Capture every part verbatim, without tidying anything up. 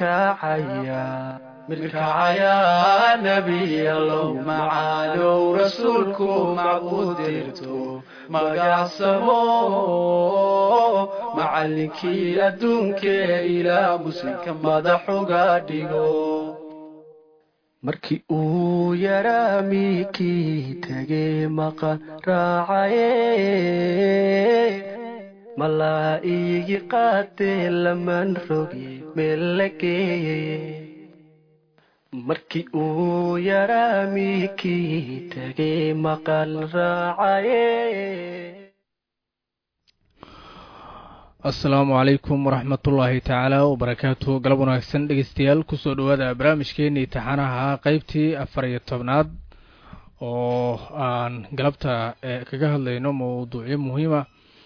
mirkacaya mirkacaya nabi allow macaalow rasuulku macbuudirto magacsamo macallinkii adduunkee ilaa muslimka madaxuga dhigo markii uu yaraa miikii tagay maqan raacaye malaa'igi qaatay laman rogi meel la geeyey markii uu yaraa miikii tagay maqan raacaye. asalaamu calaykum waraxmatullaahi tacaala wabarakaatuhu. galab wanaagsan dhegeystayaal kusoo dhawaada barnaamijkeenii taxanaha qaybtii afar iyo tobnaad oo aan galabta kaga hadlayno mawduucyo muhiima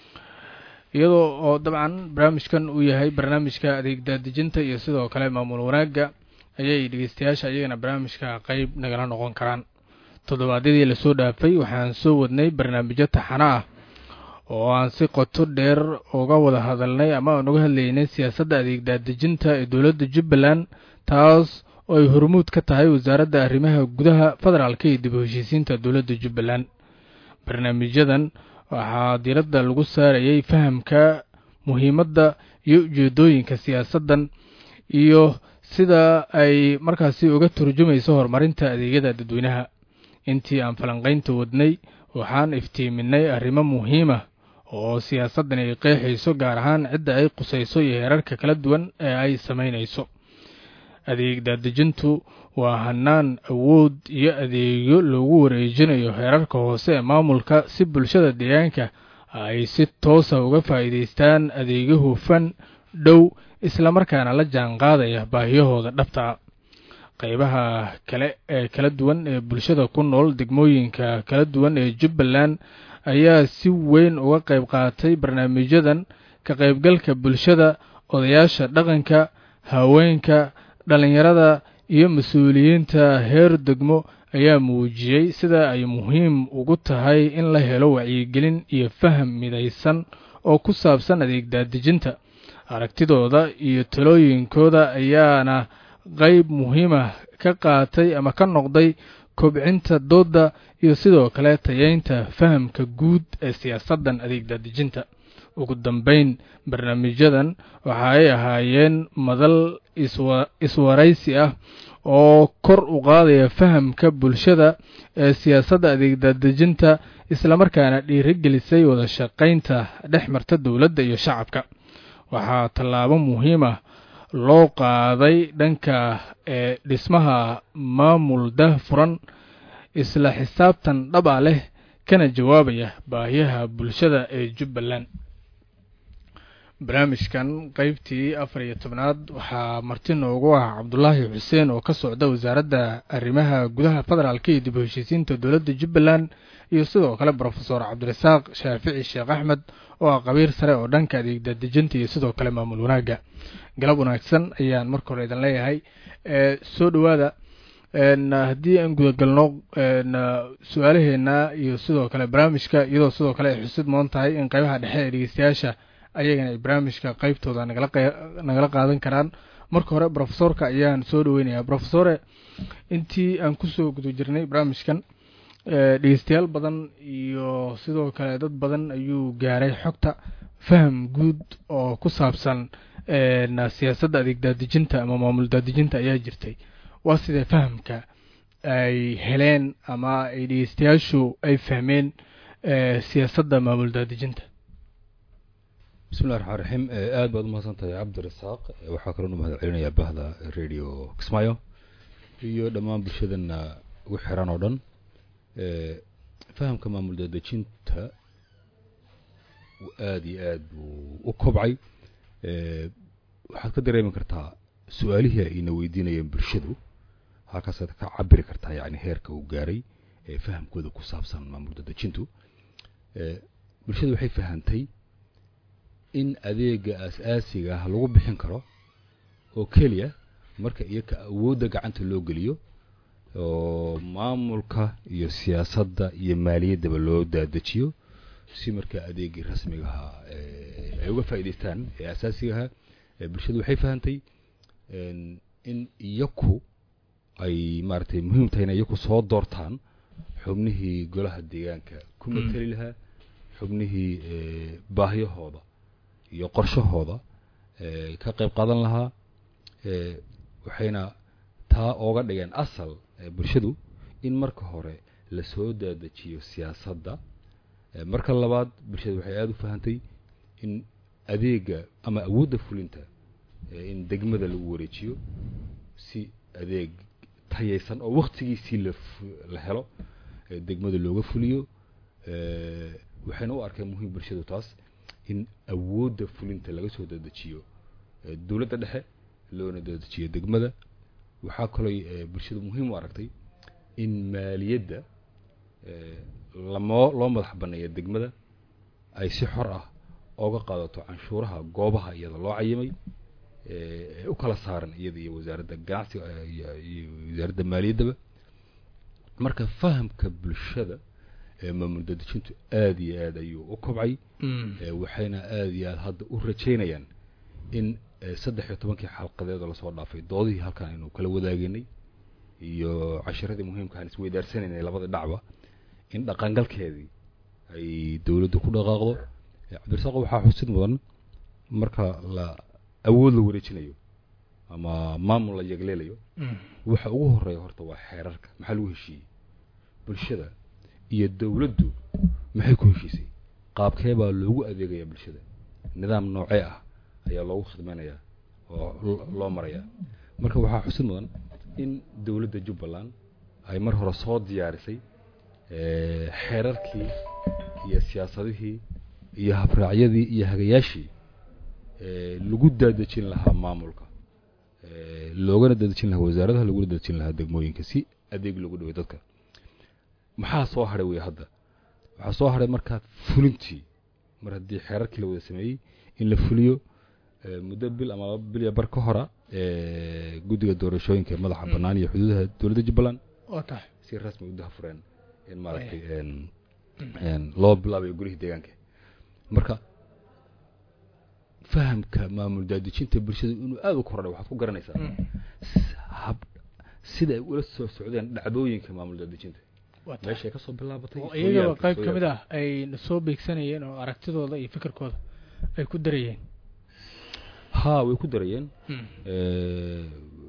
iyadoo oo dabcan barnaamijkan uu yahay barnaamijka adeeg daadejinta iyo sidoo kale maamul wanaagga ayay dhegeystayaasha iyagana barnaamijka qayb nagala noqon karaan. toddobaadyadii lasoo dhaafay waxaan soo wadnay barnaamijyo taxana ah oo aan si qoto dheer uga wada hadalnay ama aan uga hadlaynay siyaasadda adeeg daadejinta ee dowladda Jubbaland, taas oo ay hormuud ka tahay wasaaradda arrimaha gudaha federaalka iyo dib u heshiisiinta dowladda Jubbaland. barnaamijyadan waxaa diiradda lagu saarayay fahamka muhiimadda iyo ujeedooyinka siyaasaddan iyo sida ay markaasi uga turjumayso horumarinta adeegyada dadweynaha. intii aan falanqaynta wadnay waxaan iftiiminay arrimo muhiim ah oo siyaasaddan ay qeexayso, gaar ahaan cidda ay qusayso iyo heerarka kala duwan ee ay samaynayso. adeeg daadejintu waa hannaan awood iyo adeegyo loogu wareejinayo heerarka hoose ee maamulka si bulshada deegaanka ay si toosa uga faa'iidaystaan adeegyo hufan, dhow, islamarkaana la jaanqaadaya baahiyahooda dhabta ah. qaybaha kale ee kala duwan ee bulshada ku nool degmooyinka kala duwan ee Jubbaland ayaa si weyn uga qayb qaatay barnaamijyadan. ka qaybgalka bulshada, odayaasha dhaqanka, haweenka, dhalinyarada iyo mas'uuliyiinta heer degmo ayaa muujiyay sida ay muhiim ugu tahay in la helo wacyigelin iyo faham midaysan oo ku saabsan adeeg daadejinta. aragtidooda iyo talooyinkooda ayaana qayb muhiim ah ka qaatay ama ka noqday kobcinta dooda iyo sidoo kale tayeynta fahamka guud ee siyaasaddan adeeg daadejinta. ugu dambeyn, barnaamijyadan waxa ay ahaayeen madal iswaraysi ah oo kor u qaadaya fahamka bulshada ee siyaasadda adeeg daadejinta, islamarkaana dhiirigelisay wada shaqaynta dhex marta dowladda iyo shacabka. waxaa tallaabo muhiim ah loo qaaday dhanka ee dhismaha maamul daahfuran, isla xisaabtan dhab ah leh, kana jawaabaya baahiyaha bulshada ee Jubbaland. barnaamijkan qaybtii afar iyo tobnaad waxaa marti noogu ah Cabdullaahi Xuseen oo ka socda wasaaradda arrimaha gudaha federaalka iyo dib u heshiisiinta dowladda Jubbaland, iyo sidoo kale Professor Cabdirasaaq Shaafici Sheekh Axmed oo ah qabiir sare oo dhanka adeeg daadejinta iyo sidoo kale maamul wanaagga. galab wanaagsan ayaan marka hore idin leeyahay. ee soo dhawaada. een haddii aan guda galno een su'aalaheena iyo sidoo kale barnaamijka, iyadoo sidoo kale ay xusid moon tahay in qaybaha dhexe ee dhegeystayaasha ayagana ay barnaamijka qaybtooda nagala nagala qaadan karaan. marka hore professorka ayaan soo dhaweynayaa. professore, intii aan kusoo guda jirnay barnaamijkan dhegeystayaal badan iyo sidoo kale dad badan ayuu gaaray xogta faham guud oo ku saabsan siyaasadda adeeg daadejinta ama maamul daadejinta ayaa jirtay. waa sidee fahamka ay heleen ama ay dhegeystayaashu ay fahmeen siyaasadda maamul daadejinta? bismillahi raxmaan raxiim. aad baad umahadsantahay cabdirasaaq. waxaa kaloo u mahad celinayaa bahda radio Kismaayo iyo dhammaan bulshadana ugu xiran oo dhan. fahamka maamul daadejinta aad iyo aad buu u kobcay. waxaad ka dareemi kartaa su-aalihii ayna weydiinayeen bulshadu, halkaasaad ka cabiri kartaa yani heerka uu gaaray ee fahamkooda ku saabsan maamul daadejintu. bulshadu waxay fahantay in adeega aas-aasiga ah lagu bixin karo oo keliya marka iyaka awoodda gacanta loo geliyo oo maamulka iyo siyaasadda iyo maaliyaddaba loo daadejiyo si marka adeegii rasmiga ah ay uga faa'iideystaan ee asaasiga ah. bulshadu waxay fahantay in iyaku ay maaragtay muhiim tahay in iyaku soo doortaan xubnihii golaha deegaanka ku matali lahaa xubnihii baahiyahooda iyo qorshahooda ka qayb qaadan lahaa waxayna taa ooga dhigeen asal bulshadu in marka hore la soo daadajiyo siyaasadda marka labaad bulshadu waxay aada u fahantay in adeega ama awoodda fulinta in degmada lagu wareejiyo si adeeg tayaysan oo waqtigiisii la la helo degmada looga fuliyo waxayna u arkeen muhiim bulshadu taas in awoodda fulinta laga soo daadajiyo dawladda dhexe loona daadajiyo degmada waxaa kaloo bulshadu muhiim u aragtay in maaliyadda lamo loo madax banneeyo degmada ay si xor ah ooga qaadato canshuuraha goobaha iyada loo cayimay u kala saaran iyada iyo wasaaradda ganacsiga iyo wasaaradda maaliyaddaba marka fahamka bulshada maamul daadejintu aada iyo aad ayuu u kobcay waxayna aada iyo aad hadda u rajaynayaan in saddex iyo tobankii xalqadeed oo lasoo dhaafay doodihii halkan aynu kala wadaageynay iyo cashiradii muhiimka aan isweydaarsanayna labada dhacba in dhaqangalkeedii ay dawladdu ku dhaqaaqdo cabdirasaaq waxaa xusid mudan marka la awood la wareejinayo ama maamul la yagleelayo waxa ugu horeeya horta waa xeerarka maxaa lagu heshiiyey bulshada iyo dawladdu maxay ku heshiisay qaabkee baa loogu adeegaya bulshada nidaam noocee ah ayaa loogu khidmaynayaa oo loo marayaa marka waxaa xusid mudan in dawladda Jubbaland ay mar hore soo diyaarisay xeerarkii iyo siyaasadihii iyo habraacyadii iyo hagayaashii lagu daadejin lahaa maamulka loogana daadejin lahaa wasaaradaha lagu daadejin lahaa degmooyinka si adeeg loogu dhaweeyo dadka maxaa soo haray way hadda waxaa soo haray markaa fulintii mar haddii xeerarkii la wada sameeyey in la fuliyo muddo bil ama bil ya bar ka hora guddiga doorashooyinka madaxa bannaan iyo xuduudaha dawladda Jubbaland oo tahay si rasmi u dahfureen in maaragtay een loo bilaabay gurihii deegaanka marka fahamka maamul daadejinta bulshada inuu aad u kordhay waxaad ku garanaysaa sida ay ula soo socdeen dhacdooyinka maamul daadejinta meesha ka soo bilaabatay oo iyaga qayb kamid ah ay soo beegsanayeen oo aragtidooda iyo fikirkooda ay ku darayeen ha way ku darayeen ee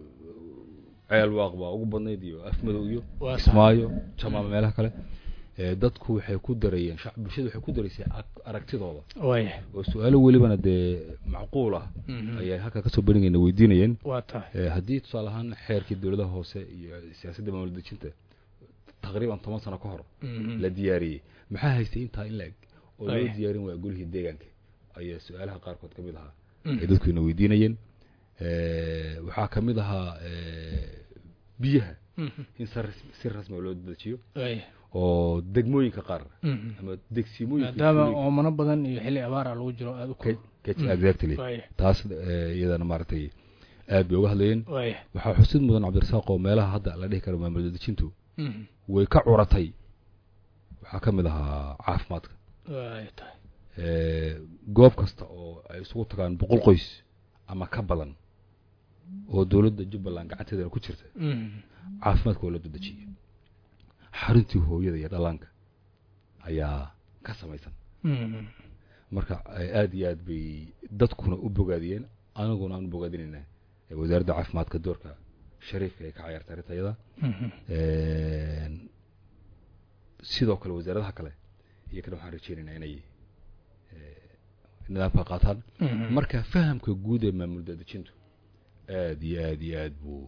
ceel waaqba ugu badneed iyo afmadow iyo ismaayo jamaama meelaha kale ee dadku waxay ku darayeen shacab bulshada waxay ku daraysay aragtidooda way oo su'aalo walibana de macquul ah ayay halka ka soo bandhigayna weydiinayeen waa tahay hadii tusaale ahaan xeerkii dawladda hoose iyo siyaasadda maamul daadejinta taqriiban toban sano ka hor la diyaariyay maxaa haystay inta in laag oo loo diyaarin waa gulihii deegaanka ayaa su'aalaha qaar kood kamid ahaa ay dadku inay weydiinayeen ee waxa kamid ahaa biyaha in si rasmi loo dajiyo oo degmooyinka qaar ama degsimooyinka maadaama oo mana badan iyo xilli abaar lagu jiro aad u ku exactly taas iyadana maartay aad bay uga hadlayeen waxa xusid mudan Cabdirasaaq oo meelaha hadda la dhihi karo maamul daadejintu way ka curatay waxa kamid ahaa caafimaadka way tahay ee goob kasta oo ay isugu tagaan boqol qoys ama ka badan oo dawladda Jubbaland gacanteeda ku jirta caafimaadka wala daadejiyay xaruntii hooyada iyo dhalaanka ayaa ka samaysan marka aad iyo aad bay dadkuna u bogaadiyeen anaguna aan bogaadinayna wasaaradda caafimaadka doorka shariifka ee ka ciyaartay arintayada ee sidoo kale wasaaradaha kale iyo kana waxaan rajaynaynaa inay nidaamka qaataan marka fahamka guud ee maamul daadejintu aad iyo aad iyo aad buu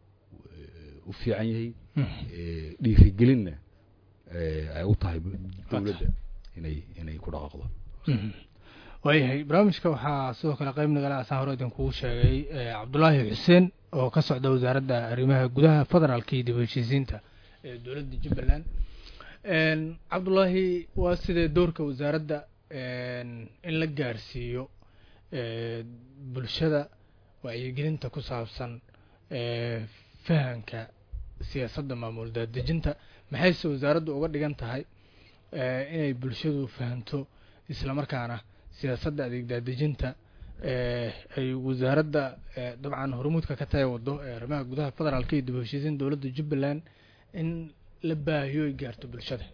u fiican yahay ee dhiirigelinna ay u tahay dawladda inay inay ku dhaqaaqdo waayahay barnaamijka waxaa sidoo kale qayb nagala asaan hore idin kugu sheegay Cabdullaahi Xuseen oo ka socda wasaaradda arrimaha gudaha federaalka iyo dib u heshiisiinta ee dawladda Jubbaland een Cabdullaahi waa sidee doorka wasaaradda in la gaarsiiyo ee bulshada wacyigelinta ku saabsan ee fahanka siyaasadda maamul daadejinta maxay soo wasaaraddu uga dhigan tahay ee inay bulshadu fahanto isla markaana siyaasadda adeeg daadejinta ay wasaaradda dabcan hormuudka ka tahay wado ee arrimaha gudaha federaalka iyo dib u heshiisiin dowladda Jubbaland in la baahiyo ay gaarto bulshada.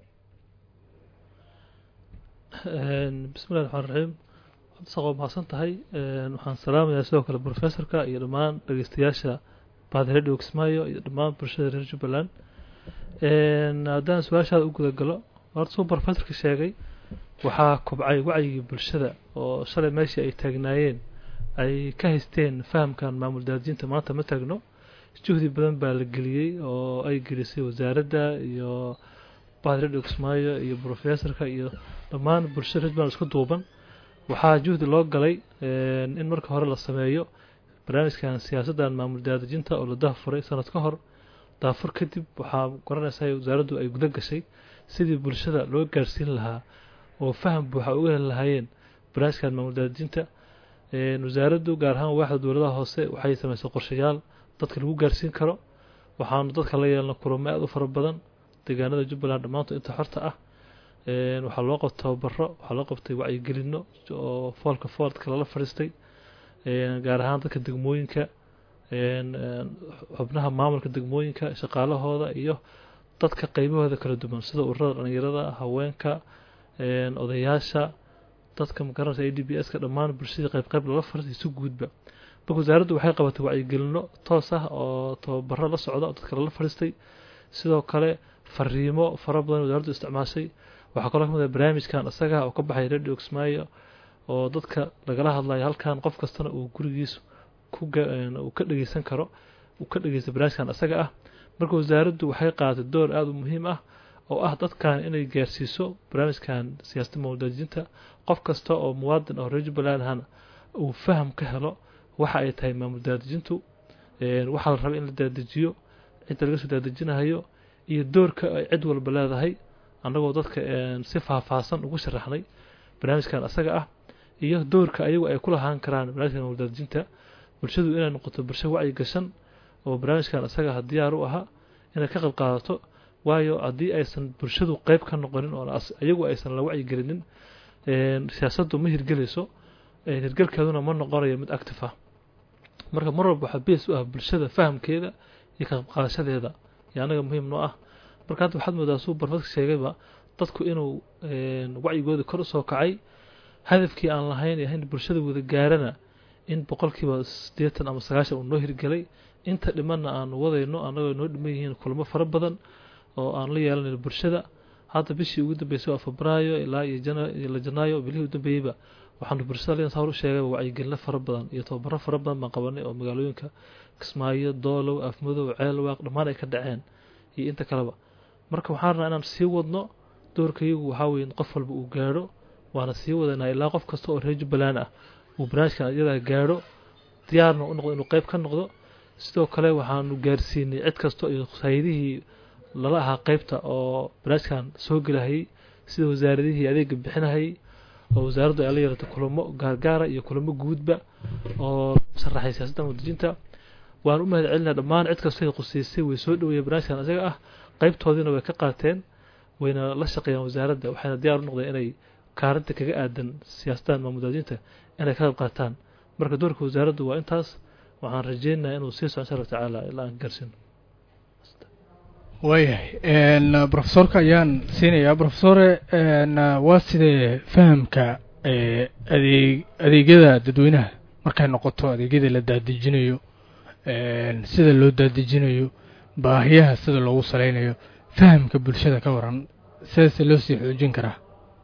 bismillahi raxmaani raxiim saqo mahadsan tahay waxaan salaamayaa sidoo kale professorka iyo dhammaan dhageystayaasha baad radio Kismaayo iyo dhammaan bulshada reer Jubbaland haddaan su-aashaada u guda galo horta soo professorka sheegay waxaa kobcay wacyiga bulshada oo shalay meeshii ay taagnaayeen ay ka haysteen fahamkan maamul daadinta maanta ma taagno juhdi badan baa la geliyey oo ay gelisay wasaaradda iyo baad radio Kismaayo iyo professorka iyo dhammaan bulshada reer Jubbaland isku duuban waxaa juhdi loo galay in marka hore la sameeyo barnaamijkan siyaasaddan maamul daadinta oo la daafuray sanad ka hor daafur kadib waxaa garanaysaa wasaaraddu ay guda gashay sidii bulshada loo gaarsiin lahaa oo faham buuxa uga heli lahaayeen barnaamijkan maamul daadinta wasaaraddu gaar ahaan waaxda dowladaha hoose waxay samaysay qorshayaal dadka lagu gaarsiin karo waxaanu dadka la yeelna kulamo aad u fara badan deegaanada Jubbaland dhammaantood inta xorta ah waxaa loo qabtay tababaro waxaa loo qabtay wacyigelino oo foolka foolka lala fadhiistay gaar ahaan dadka degmooyinka xubnaha maamulka degmooyinka shaqaalahooda iyo dadka qaybahooda kala duwan sida ururada dhalinyarada haweenka odayaasha dadka magaranaysa A D B S ka dhammaan bulshada qayb qayb lala fadhiistay si guudba marka wasaaraddu waxay qabatay wacyigelino toos ah oo tababaro la socda dadka lala fadhiistay sidoo kale fariimo fara badan wasaaraddu isticmaashay waxaa kaloo kamid ah barnaamijkan asaga oo ka baxay radio Kismaayo oo dadka lagala hadlayo halkan qof kastana uu gurigiisa ku uu ka dhageysan karo uu ka dhageysto barnaamijkan asaga ah marka wasaaraddu waxay qaadatay door aad u muhiim ah oo ah dadkan inay gaarsiiso barnaamijkan siyaasadda maamul daadinta qof kasta oo muwaadin oo reer Jubbaland ahna uu faham ka helo waxa ay tahay maamul daadintu waxa la rabaa in la daadijiyo inta laga soo daadijinayo iyo doorka ay cid walba leedahay annagoo dadka si faahfaahsan ugu sharaxnay barnaamijkan asaga ah iyo doorka ayagu ay ku lahaan karaan barnaamijkan maamul daadinta bulshadu inay noqoto bulsho wacyi gashan oo barnaamijkan asaga ah diyaar u aha inay ka qayb qaadato waayo haddii aysan bulshadu qayb ka noqonin oo ayagu aysan la wacyi gelinin siyaasaddu ma hirgelayso hirgelkeeduna ma noqonayo mid active ah marka mar walba waxaa bees u ah bulshada fahamkeeda iyo ka qayb qaadashadeeda iyo anaga muhiim noo ah marka hadda waxaad moodaa suu barfadka sheegayba dadku inuu wacyigooda kor u soo kacay hadafkii aan lahayn yahay in bulshada wada gaarana in boqolkiiba siddeetan ama sagaashan uu noo hirgelay inta dhimanna aanu wadayno annagoo noo dhiman yihiin kulamo fara badan oo aan la yeelanayno bulshada hadda bishii ugu dambeysay waa Febraayo ilaa iyo Janaayo bilihii u dambeeyayba waxaanu bulshada leen sawir u sheegay wacyigelin fara badan iyo tababaro fara badan baan qabanay oo magaalooyinka Kismaayo Doolow Afmadow Ceelwaaq dhammaan ay ka dhaceen iyo inta kaleba marka waxaan rabnaa inaan sii wadno doorkaygu waxa weeye qof walba uu gaaro waana sii wadanaa ilaa qof kasta oo reer Jubbaland ah uu barnaamijkan iyada gaaro diyaarna u noqdo inuu qayb ka noqdo sidoo kale waxaanu gaarsiinay cid kasta iyo hay'adihii lala ahaa qaybta oo barnaamijkan soo galahayay sida wasaaradihii adeega bixinayay oo wasaaraddu ay la yeelatay kulamo gaargaara iyo kulamo guudba oo sharaxay siyaasadda wadajinta waan u mahad celinaa dhammaan cid kasta oo quseysay way soo dhaweeyeen barnaamijkan asaga ah qaybtoodina way ka qaateen wayna la shaqeeyaan wasaaradda waxayna diyaar u noqdeen inay kaarinta kaga aadan siyaasaddan maamul daadinta inay ka qayb qaataan marka doorka wasaaraddu waa intaas waxaan rajeynayaa inuu sii socon insha Allah tacaala ilaa aan gaarsiin waayahay professorka ayaan siinayaa professore waa sidee fahamka adeeg adeegyada dadweynaha markay noqoto adeegyada la daadejinayo sida loo daadejinayo baahiyaha sida loogu saleynayo fahamka bulshada ka waran sidaas loo sii xoojin karaa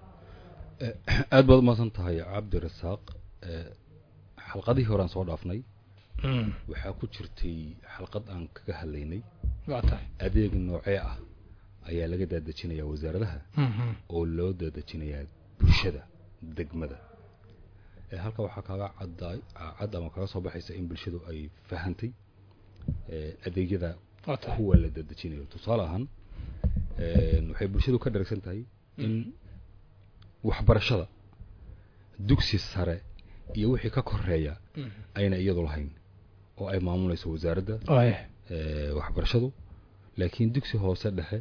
aad baad umahadsan tahay Cabdirasaaq xalqadii hore aan soo dhaafnay waxaa ku jirtay xalqad aan kaga hadlaynay adeeg noocee ah ayaa laga daadejinayaa wasaaradaha oo loo daadejinayaa bulshada degmada halka waxaa kaaga cadday cad ama kaga soo baxaysa in bulshadu ay fahantay adeegyada kuwa la daadejinayo tusaale ahaan waxay bulshadu ka dharagsan tahay in waxbarashada dugsi sare iyo wixii ka koreeya ayna iyadu lahayn oo ay maamulayso wasaaradda ee waxbarashadu laakiin dugsi hoose dhexe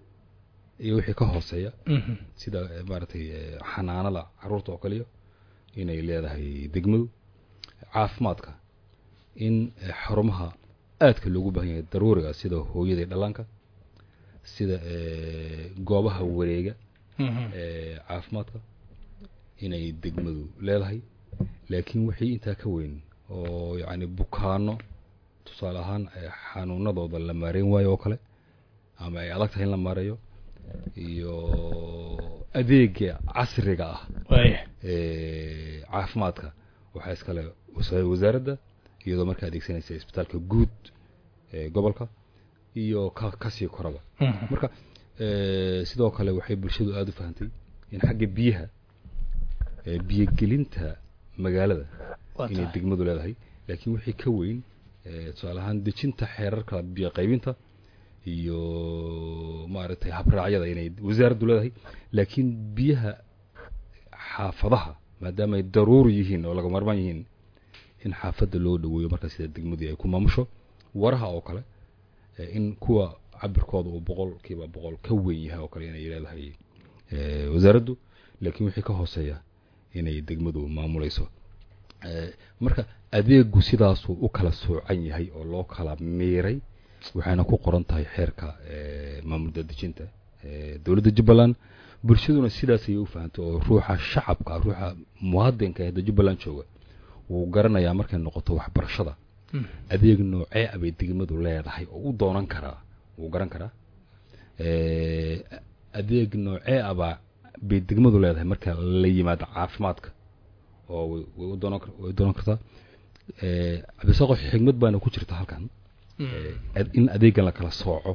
iyo wixii ka hooseeya sida maartay xanaanada caruurta oo kaliya inay leedahay degmadu caafimaadka in xarumaha aadka loogu baahan yahay daruuriga sida hooyada iyo dhallaanka sida goobaha wareega ee caafimaadka inay degmadu leedahay laakiin wixii intaa ka weyn oo yacni bukaano tusaale ahaan xanuunadooda la maareyn waayo oo kale ama ay adag tahay in la maareeyo iyo adeega casriga ah ee caafimaadka waxaa iskale wasaaradda iyadoo markaa adeegsanaysa isbitaalka guud ee gobolka iyo ka kasii koraba marka sidoo kale waxay bulshadu aad u fahantay in xagga biyaha biyagelinta magaalada inay degmadu leedahay laakiin wixii ka weyn tusaale ahaan dejinta xeerarka biyo qaybinta iyo maaragtay habraacyada inay wasaaraddu leedahay laakiin biyaha xaafadaha maadaama ay daruuri yihiin oo laga marmaan yihiin in xaafadda loo dhaweeyo markaa sida degmadii ay ku maamusho waraha oo kale in kuwa cabirkooda uu boqolkiiba boqol ka weyn yahay oo kale inay leedahay wasaaraddu laakiin wixii ka hooseeya inay degmadu maamulayso marka adeegu sidaasuu u kala soocan yahay oo loo kala miiray waxayna ku qoran tahay xeerka maamul dadejinta dowladda Jubbaland bulshaduna sidaas ay u fahanto oo ruuxa shacabka ruuxa muwaadinka ee Jubbaland jooga uu garanayaa markay noqoto waxbarashada adeeg noocee ah bay degmadu leedahay oo u doonan karaa uu garan karaa adeeg noocee ah bay degmadu leedahay marka la yimaado caafimaadka oo way u doonan way doonan kartaa abisaqo xigmad baana ku jirta halkan in adeegan la kala sooco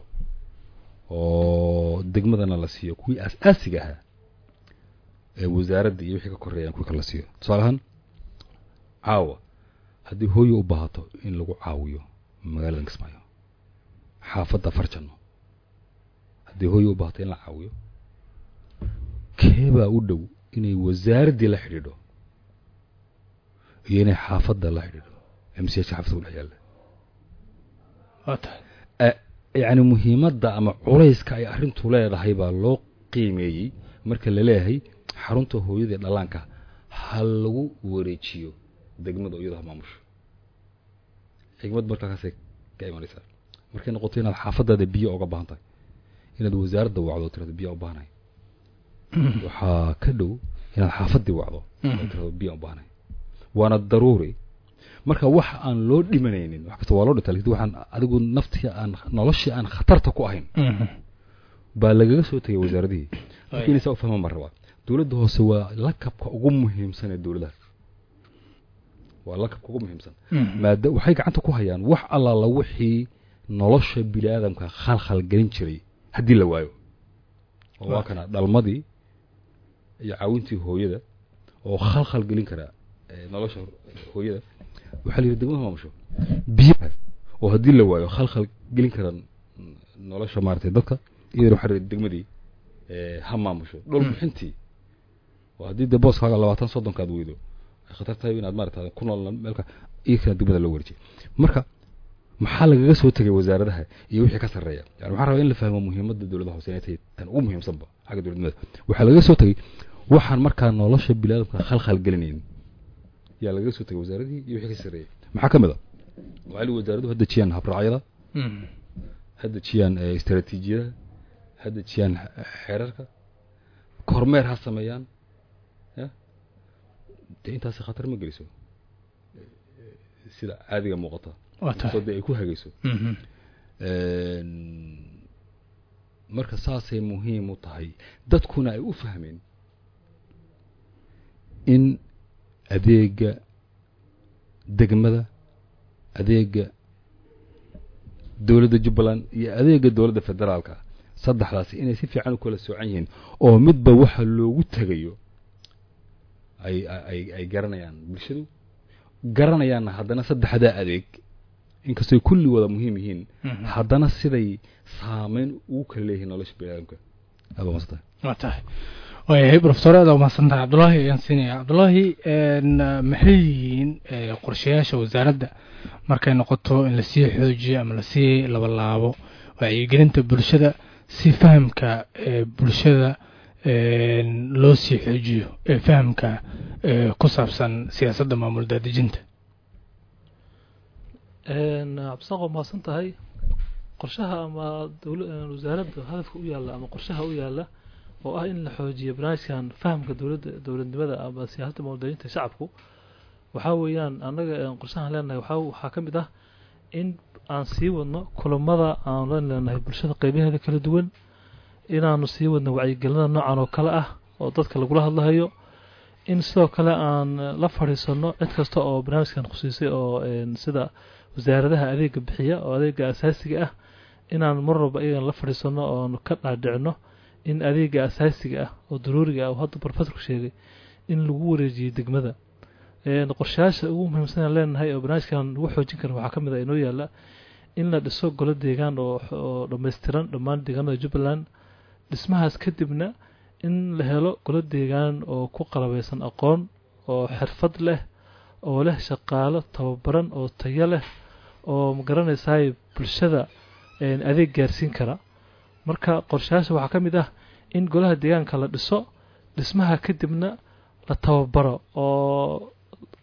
oo degmadana la siiyo kuwii asaasiga ahaa ee wasaaradda iyo wixii ka koreeyaan kuwii kala siiyo tusaale ahaan caawa haddii hooyo u baahato in lagu caawiyo magaalada Kismaayo xaafadda Farjano haddii hooyo u baahato in la caawiyo keebaa u dhow inay wasaaraddii la xidhiidho iyo inay xaafadda la xidhiidho M C H xaafadda u dhex yaalla يعني مهمة أما عريس كأي أرنتو لا ده بقى لو قيمي مركز لله حرنته هو يدي لانكا هلو وريتشيو دقمة يده مامش حكمة مركز كأي مريسا مركز نقطين الحافظة ده بيع أو بانتاي هنا الوزارة ده وعده ترى بيع أو باناي وحكدو هنا الحافظة ده وعده ترى بيع أو باناي وأنا الضروري marka wax aan loo dhimanaynin wax kasta waa loo dhintay waxaan adigu naftii aan noloshii aan khatarta ku ahayn baa laga soo tagay wasaaradii laakiin isaga fahmo marba dawladda hoose waa lakabka ugu muhiimsan ee dawladda waa lakabka ugu muhiimsan maada waxay gacanta ku hayaan wax alla la wixii nolosha bini'aadamka khalkhal galin jiray hadii la waayo oo waa kana dhalmadii iyo caawintii hooyada oo khalkhal galin kara nolosha hooyada waxaa la degmada maamusho biyaha oo hadii la waayo khalkhal gelin karaan nolosha maartay dadka iyo waxa degmadii ee ha maamusho dhul bixintii oo hadii de booskaaga labaatan soddon kaad weydo khatar tahay inaad maartay ku nool meelka iika degmada loo warjay marka maxaa lagaga soo tagay wasaaradaha iyo wixii ka sareeya yani waxa rabaa in la fahmo muhiimadda dawladda hoose inay tan ugu muhiimsan ba xagga dawladda waxa laga soo tagay waxaan markaa nolosha bilaadka khalkhal gelinayn يا لقى سوتي وزاردي يوحي كسرية محاكمة وعلى وزارده هذا شيء هبراعية هذا شيء استراتيجية هذا شيء حركة كورمير هالسميان يا أنت هسه خطر مجلسه سيدا عادي مقطع صدق يكون هجيسه مركز ساسي مهم وطهي ده تكون أي أفهمين إن adeega degmada adeega dawladda Jubbaland iyo adeega dawladda federaalka saddexdaas inay si fiican u kala soocan yihiin oo midba waxa loogu tagayo ay ay ay garanayaan bulshadu garanayaan haddana saddexda adeeg inkastoo kulli wada muhiim yihiin haddana siday saameyn u kala leeyihiin nolosha bini'aadamka aba mastaa watahay وهي بروفيسور هذا ومحسن عبد الله ينسيني عبد الله ان محليين قرشياش وزارده markay noqoto in la sii xoojiyo ama la sii laba laabo wacyi gelinta bulshada si fahamka bulshada loo sii xoojiyo ee fahamka ku saabsan siyaasadda maamul daadejinta? cabdisaaq waa mahadsan tahay. qorshaha ama wasaaradda hadafka u yaalla ama qorshaha u yaalla oo ah in la xoojiyo barnaamijkan fahamka dowladda dowladnimada ama siyaasadda maamul daadejinta shacabku waxaa weeyaan annaga qorshahan leenahay waxaa waxaa ka mid ah in aan sii wadno kulamada aan la leenahay bulshada qaybaheeda kala duwan, inaanu sii wadno wacyigelinada noocan oo kale ah oo dadka lagula hadlahayo, in sidoo kale aan la fadhiisano cid kasta oo barnaamijkan khusuusay oo sida wasaaradaha adeega bixiya oo adeega asaasiga ah inaan mar walba iyagan la fadhiisano oo ka dhaadhicino in adeega asaasiga ah oo daruuriga ah oo hadda professorku sheegay in lagu wareejiyo degmada. qorshayaasha ugu muhiimsan aan leenahay oo barnaamijkan lagu xoojin karo waxaa ka mid ah inoo yaalla in la dhiso golo deegaan oo oo dhammaystiran dhammaan deegaanada Jubbaland. dhismahaas kadibna in la helo golo deegaan oo ku qalabeysan aqoon oo xirfad leh oo leh shaqaalo tababaran oo tayo leh oo magaranaysaay bulshada adeeg gaarsiin kara. marka qorshayaasha waxaa ka mid ah in golaha deegaanka la dhiso, dhismaha kadibna la tababaro oo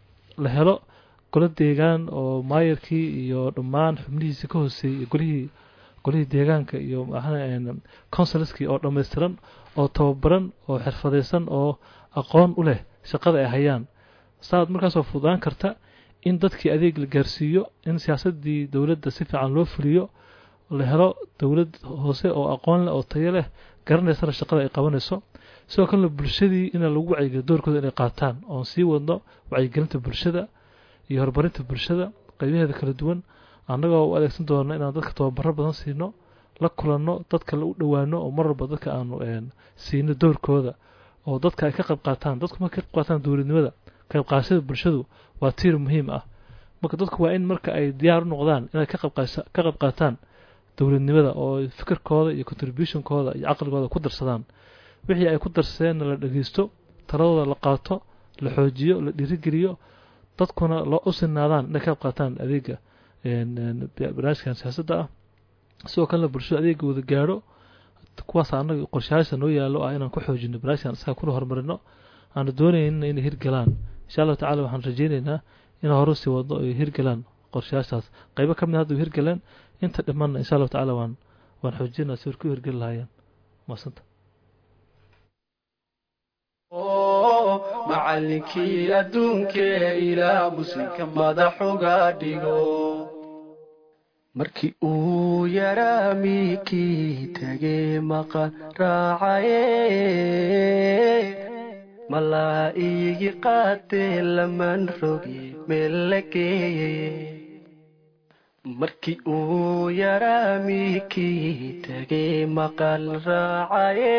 la helo golo deegaan oo maayarkii iyo dhammaan xubnihiisa ka hooseeyay golihii golihii deegaanka iyo councilorskii oo dhammaystiran oo tababaran oo xirfadeysan oo aqoon u leh shaqada ay hayaan. saad markaasoo fududaan karta in dadkii adeeg la gaarsiiyo, in siyaasaddii dowladda si fiican loo fuliyo, la helo dowlad hoose oo aqoon leh oo tayo leh garanaysana shaqada ay qabanayso. sidoo kale bulshadii in lagu wacyigeliyo doorkooda inay qaataan oo sii wadno wacyigelinta bulshada iyo horumarinta bulshada qaybaheeda kala duwan, annagoo u adeegsan doona inaan dadka tababaro badan siino, la kulanno, dadka la u dhowaano oo mar walba dadka aanu siino doorkooda oo dadka ay ka qayb qaataan. dadku marka ka qayb qaataan dowladnimada, qayb qaadashada bulshadu waa tiir muhiim ah. marka dadku waa in marka ay diyaar u noqdaan inay ka qayb ka qayb qaataan dowladnimada oo fikirkooda iyo contributionkooda iyo aqligooda ku darsadaan. wixii ay ku darsadeen la dhageysto, taladooda la qaato, la xoojiyo, la dhiirigeliyo, dadkuna loo u sinaadaan inay ka qayb qaataan adeega barnaamijkan siyaasadda ah. sidoo kale bulshada adeegooda gaadho. kuwaas annaga qorshayaasha noo yaallo ah inaan ku xoojino barnaamijkan isaga kuna horumarino, aanu doonaynin inay hirgalaan. insha allahu tacaala waxaan rajaynaynaa in hore sii wadno ay hirgalaan qorshayaashaas. qaybo ka mid hadda way hirgaleen, inta dhimanna insha allahu tacaala waan waan xoojinaa si warku hirgeli lahaayeen. maasanta macallinkii adduunkee ilaa muslimka madax uga dhigo markii uu yaraa miikii tegey maqan raacaye malaa'igi qaatee laman rogi meel la geeyey markii uu yaraa miikii tegey maqan raacaye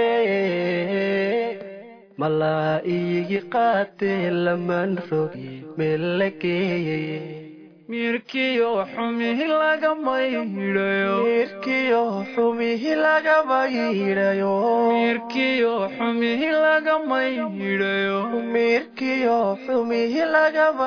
malaa'igi qaatee laman rogi meel la geeyey mirkiyo xumihi lagama yidhayo mirkiyo xumihi lagama yidhayo mirkiyo xumihi lagama yidhayo mirkiyo xumihi lagama.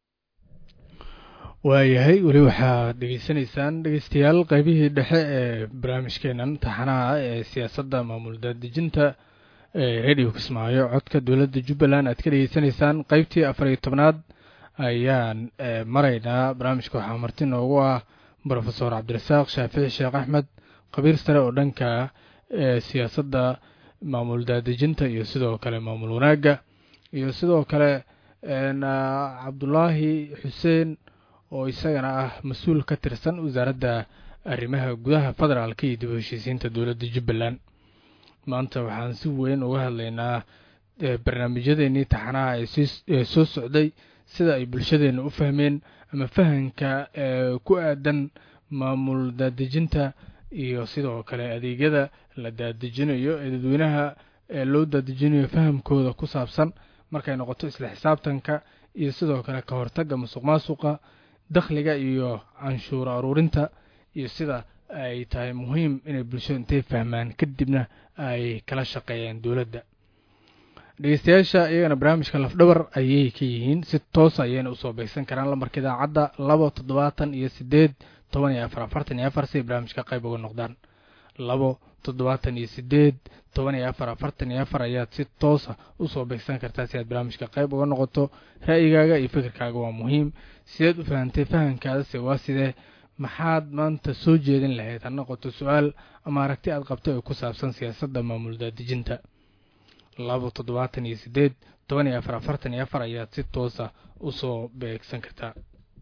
waayahay weli waxaad dhegeysanaysaan dhegeystayaal qaybihii dhexe ee barnaamijkeenan taxanaha ee siyaasadda maamul daadejinta ee radio Kismaayo codka dowladda Jubbaland aad ka dhegeysanaysaan qaybtii afar iyo tobnaad ayaan maraynaa. barnaamijka waxaa marti noogu ah professor Cabdirasaaq Shaafici Sheekh Axmed, khabiir sare oo dhanka siyaasadda maamul daadejinta iyo sidoo kale maamul wanaagga, iyo sidoo kale Cabdullaahi Xuseen oo isagana ah mas-uul ka tirsan wasaaradda arrimaha gudaha federaalka iyo dib u heshiisiinta dowladda Jubbaland. maanta waxaan si weyn uga hadlaynaa barnaamijyadeennii taxanaha ee soo socday, sida ay bulshadeena u fahmeen ama fahanka ku aadan maamul daadejinta iyo sidoo kale adeegyada la daadejinayo ee dadweynaha loo daadejinayo fahamkooda ku saabsan markay noqoto isla xisaabtanka iyo sidoo kale ka hortagga musuqmaasuqa, dakhliga iyo canshuur aruurinta, iyo sida ay tahay muhiim inay bulshada intay fahmaan kadibna ay kala shaqeeyaan dowladda. dhegeystayaasha iyagana barnaamijka lafdhabar ayay ka yihiin, si toos ayayna usoo beegsan karaan lambarka idaacadda laba toddobaatan iyo sideed toban iyo afar afartan iyo afar si ay barnaamijka qayb uga noqdaan. labo toddobaatan iyo sideed toban iyo afar afartan iyo afar ayaad si toosa usoo beegsan kartaa si aad barnaamijka qayb uga noqoto. ra'yigaaga iyo fikirkaaga waa muhiim. sideed u fahantay fahamkaadase waa sidee, maxaad maanta soo jeedin lahayd ha noqoto su-aal ama aragti aad qabto ee ku saabsan siyaasadda maamul daadejinta. labo toddobaatan iyo sideed toban iyo afar afartan iyo afar ayaad si toosa usoo beegsan kartaa.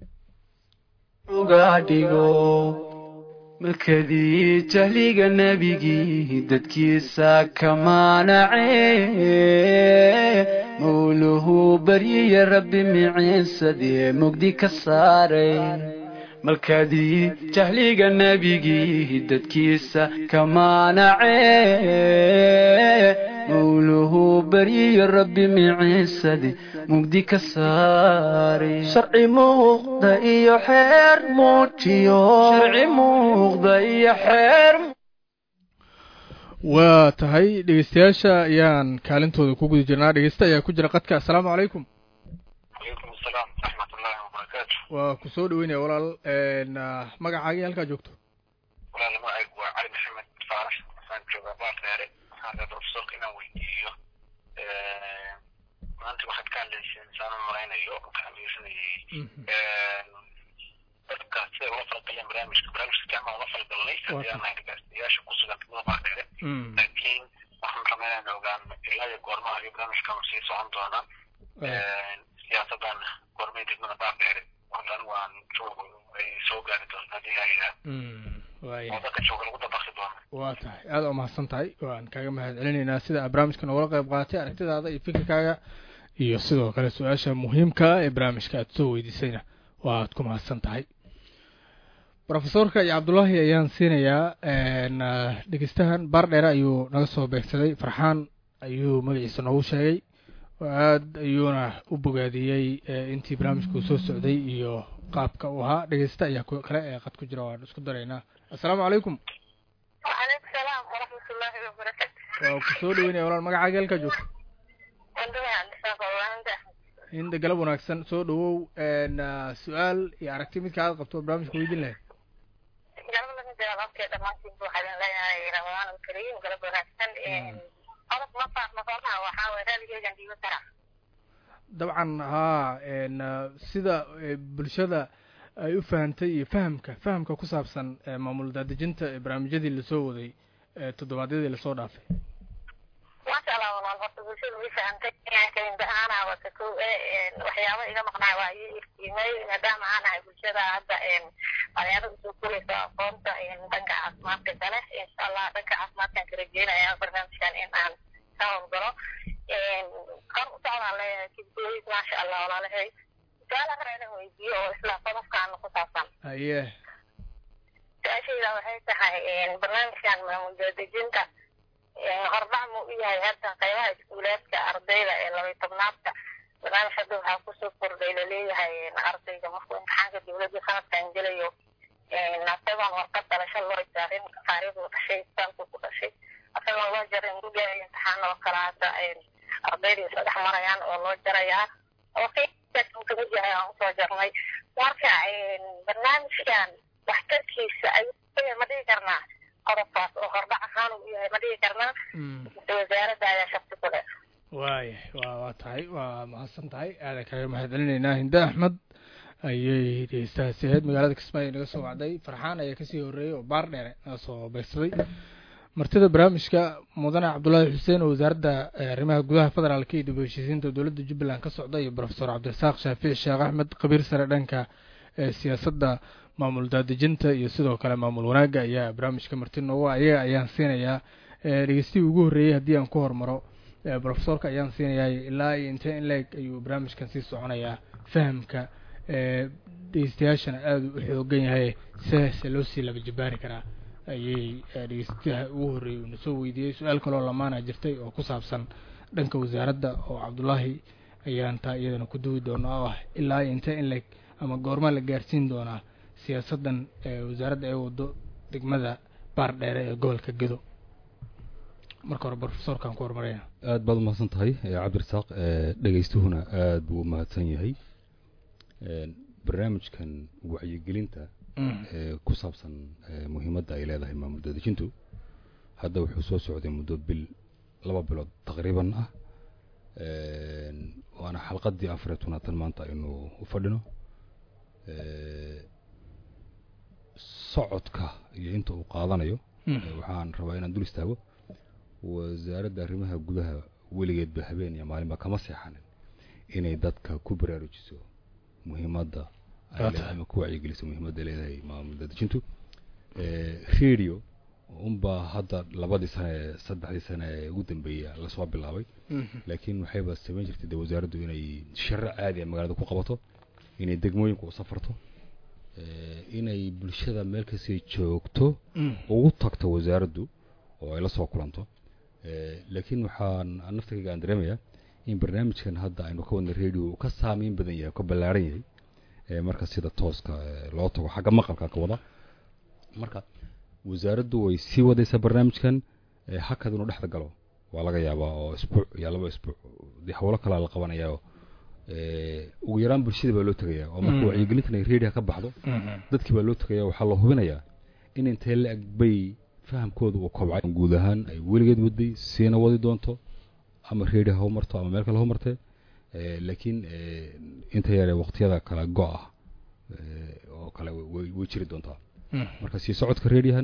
uga dhigo markadii jahliga nabigii dadkiisa ka maanacee mawluhu baryiya rabbi miciisadee mugdi ka saaray. markadii jahliga nabigii dadkiisa ka maanacee mawluhu baryiya rabbi miciisadee mugdi ka saaray. sharci muuqda iyo xeer muujiyo sharci muuqda iyo xeer. waa tahay dhegeystayaasha ayaan kaalintooda ku guda jirnaa. dhegeysta ayaa ku jira qadka. assalaamu calaykum. calaykum assalaam waraxmatullaahi wabarakaatu. waa ku soo dhaweynaya walaal, magacaagii halkaa joogto. walaal magacaygu waa cali maxamed faarax, waxaan joogaa baardheere. waxaan rabaa profesorka inaan weydiiyo maanta waxaad ka hadlayseen saan u malaynayo waxaan dhegeysanayay dadka sida ula falgaleen barnaamijka barnaamijka jacma ula falgalnay haddii aan nahay dhegeystayaasha ku sugan degmada baardheere. laakiin waxaan rabaa inaan ogaan ilaa iyo goormaha iyo barnaamijkan sii socon doona siyaasadan goormay degmada baardheere waxaan waan joogo ay soo gaari doonta haddii ilaahaydaa oo dadka jooga lagu dabaqi doona. waa tahay aada u mahadsan tahay. waan kaaga mahad celinaynaa sida aad barnaamijka noogala qayb qaadatay, aragtidaada iyo fikirkaaga iyo sidoo kale su-aasha muhiimka ee barnaamijka aad soo weydiisayna waad ku mahadsan tahay. profesorka iyo cabdullaahi ayaan siinayaa. dhegeystahan baardheere ayuu naga soo beegsaday. farxaan ayuu magaciisa noogu sheegay. aad ayuuna u bogaadiyey intii barnaamijku soo socday iyo qaabka uu ahaa. dhegeysta ayaa kale ee qad ku jira, waan isku daraynaa. assalaamu calaykum. وعليكم السلام ورحمة الله وبركاته. waa ku soo dhaweynaya walaal, magacaaga halkaa joogto. hinda galab wanaagsan, soo dhawow. su-aal iyo aragti midka aad qabto barnaamijka weydiin lahayd. galab laga jawaab afkee dhammaantiin waxaan leeyahay ramadaan alkariim. galab wanaagsan. qodob ma faahma soomaa waxaa waye raaligeygan dhiibo karaa. dabcan haa, sida bulshada ay u fahantay iyo fahamka fahamka ku saabsan maamul daadejinta ee barnaamijyadii lasoo waday toddobaadyadii lasoo dhaafay. maasha allah walaal, horta bulshada way fahantay. kalinba ahaana wata ko waxyaaba iga maqnaa waa ii iftiimay maadaama aan ahay bulshada hadda dhalinyarada usoo koraysa aqoonta dhanka caafimaadka kale. insha allah dhanka caafimaadkaan ka rajeynaya barnaamijkan in aan ka howlgalo. kor u socdaan leeyahay kibdooyis maasha allah walaalahay. su-aal akra inaan weydiiyo oo isla qodobkaan ku saabsan. haye su-aashayda waxay tahay barnaamijkan maamul daadejinta hordhac mu u yahay hadda qaybaha iskuulaadka ardayda ee labaiy tobnaadka. barnaamij hadda waxaa kusoo kordhay laleeyahay ardayga markuu imtixaanka dawladda sanadkan gelayo asagoon warqad dhalasho loo jaarin taariikhdu dhashay saalku ku dhashay asagoon loo jarin gugaayo imtixaan oo kale hadda ardayda isla dhex marayaan oo loo jarayaa oo qiimaasuu kamid yahay aan usoo jarnay. marka barnaamijkan waxtarkiisa ayuu ma dhigi karnaa qodobkaas oo hordhac ahaan uu yahay ma dhigi karnaa wasaaradda ayaa shaqsi ku leh. waaya wa waa tahay waa mahadsan tahay. aadan kaga mahad celinaynaa. hinda axmed ayay dhegeystahaasi ahayd, magaalada kismaayo naga soo wacday. farxaan ayaa kasii horreeyey oo baardheere naga soo beegsaday. martida barnaamijka mudane cabdullaahi xuseen oo wasaaradda arrimaha gudaha federaalka iyo dib u heshiisiinta dowladda jubbaland ka socda, iyo profesor cabdirasaaq shaafici sheekh axmed khabiir sare dhanka siyaasadda maamul daadejinta iyo sidoo kale maamul wanaagga ayaa barnaamijka marti noogu. ayaga ayaan siinayaa dhegeystii ugu horreeyey. haddii aan ku hormaro profesorka ayaan siinayaa ilaa iyo intee in leeg ayuu barnaamijkan sii soconayaa. fahamka dhegeystayaashana aada u xoogan yahay, see se loo sii laba jabaari karaa ayay dhegeystaha ugu horreeyey uuna soo weydiiyey. su-aal kaloo lamaana jirtay oo ku saabsan dhanka wasaaradda oo cabdullaahi ayaan taa iyadana ku duwi doona oo ah ilaa iyo intee in leeg ama goormaa la gaarsiin doonaa siyaasaddan wasaaradda ee wado degmada baardheere ee gobolka gedo. marka hore profesorkaan ku hormaraya. aad baad umahadsan tahay cabdirasaaq. dhegeystuhuna aad buu umahadsan yahay. barnaamijkan wacyigelinta ku saabsan muhiimadda ay leedahay maamul daadejintu hadda wuxuu soo socday muddo bil laba bilood taqriiban ah waana xalqadii afar iyo tobnaatan maanta inuu u fadhino socodka iyo inta uu qaadanayo waxaan rabaa inaan dul istaago wasaaradda arrimaha gudaha weligeedba habeen iyo maalinba kama seexanin inay dadka ku baraarujiso muhiimadda ama ku wacyigeliso muhiimadda leedahay maamul daadejintu radio unbaa hadda labadii sane saddexdii sane ee ugu dambeeyay lasoo bilaabay laakiin waxayba samayn jirtay de wasaaraddu inay sharci caadi ah magaalada ku qabato inay degmooyinku u safarto inay bulshada meel kastay joogto ugu tagto wasaaraddu oo ay la soo kulanto laakiin waxaan naftigayga aan dareemayaa in barnaamijkan hadda aynu ka wadna radio ka saameyn badan yahay ka ballaaran yahay marka sida tooska loo tago xagga maqalka ka wada marka wasaaraddu way sii wadaysaa barnaamijkan hakad inuu dhexda galo waa laga yaabaa oo isbuuc iyo laba isbuuc dee hawlo kale la qabanayaa ugu yaraan bulshada baa loo tagayaa oo marka wacyigelintan ay radio ka baxdo dadkii baa loo tagayaa waxaa loo hubinayaa in intee la eg bay fahamkooda uu kobcay guud ahaan ay weligeed waday siina wadi doonto ama radio ha marto ama meel kale ha martee laakiin inta yare waqtiyada kala go' ah oo kale way jiri doontaa marka sii socodka radiohan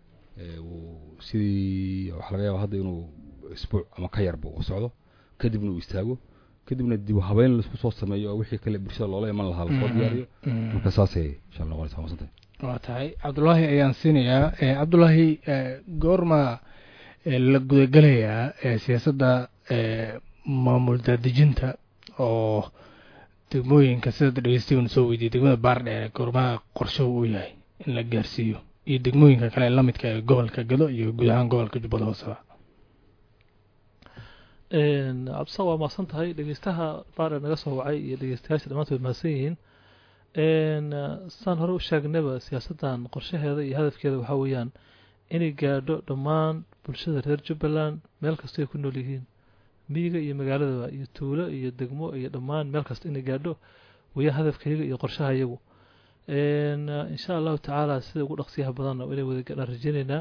sidii waxa laga yaabaa hadda inuu isbuuc ama ka yarba u socdo kadibna uu istaago kadibna dib habeyn la isku soo sameeyo oo wixii kale bulshada loola iman lahaa la soo diyaariyo marka saasay insha Allah noqonaysaa maasantay waa tahay Cabdullaahi ayaan siinayaa Cabdullaahi goorma la gudagalayaa siyaasadda maamul daadejinta oo degmooyinka sida dhageystigan soo weydiiyay degmada Baardheer goorma qorshe uu yahay in la gaarsiiyo iyo degmooyinka kale la midka ah gobolka Gado iyo guud ahaan gobolka Jubbada Hoose een absa waa maasan tahay dhageystaha Baardheer naga soo wacay iyo dhageystayaasha dhamaantood maasan yihiin een san hore u sheegnayba siyaasaddan qorshaheeda iyo hadafkeeda waxa weeyaan inay gaadho dhammaan bulshada reer Jubbaland meel kasta ay ku nool yihiin miyiga iyo magaalada iyo tuulo iyo degmo iyo dhammaan meel kasta inay gaadho way hadafkayga iyo qorshahayagu een insha Allah taala sida ugu dhaqsiyaha badan oo inay wada gaadhaan rajaynayna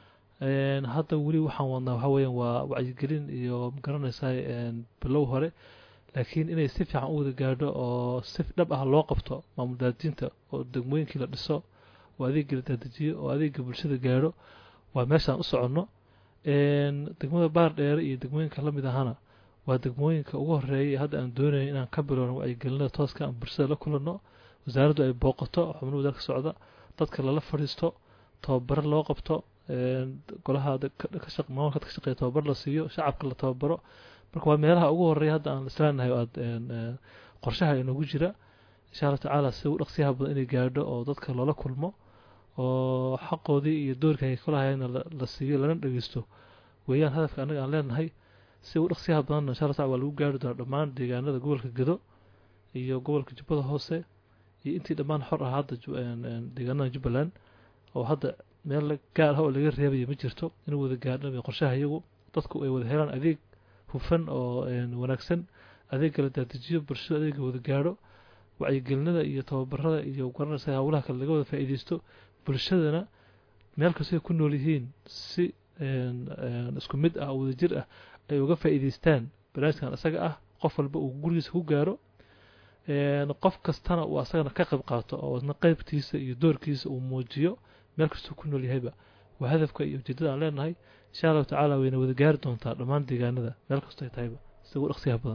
een hadda wali waxaan wadnaa waxa weeyaan waa wacyigelin iyo garanaysaa een bilow hore laakiin inay si fiican u wada gaadho oo si dhab ah loo qabto maamul daadinta oo degmooyinkii la dhiso oo adeegga la daadiyo oo adeegga bulshada gaadho waa meeshaan u soconno een degmada Baardheer iyo degmooyinka la mid ahana waa degmooyinka ugu horeeyay hadda aan doonayo inaan ka bilowno wacyigelinada tooska aan bulshada la kulanno wasaaraddu ay booqato xubnuhu dalka socda dadka lala fadhiisto tababar loo qabto een golaha ka shaqeeya maamulka ka shaqeeya tababar la siiyo shacabka la tababaro marka waa meelaha ugu horeeya hadda aan islaanahay oo een qorshaha inoogu jira insha Allah taala si uu dhaqsiyaha badan inay gaadho oo dadka loola kulmo oo xaqoodii iyo doorka ay kula hayeen la siiyo lana dhageysto weeyaan hadafka anaga aan leenahay si uu dhaqsiyaha badan insha Allah taala waa lagu gaari doonaa dhammaan deegaanada gobolka Gado iyo gobolka Jubbada Hoose iyo intii dhammaan xor ah hadda deegaanada Jubbaland oo hadda meel gaar ah oo laga reebay ma jirto inuu wada gaadho qorshaha iyagu dadku ay wada helaan adeeg hufan oo wanaagsan adeeg kala daadiyo bulshada adeeg wada gaadho wacyigelinada iyo tababarada iyo garanaysaa hawlaha kale laga wada faa'iideysto bulshadana meel kasta ay ku nool yihiin si isku mid ah wada jir ah ay uga faa'iideystaan barnaamijkan asaga ah qof walba uu gurigiisa ku gaaro een qof kastana uu asagana ka qayb qaato oo isna qaybtiisa iyo doorkiisa uu muujiyo meel kasta ku nool yahayba waa hadafka iyo ujeedada aan leenahay insha Allah taala wayna wada gaari doontaa dhammaan deegaanada meel kasta ay tahayba si ugu dhaqsiyaha badan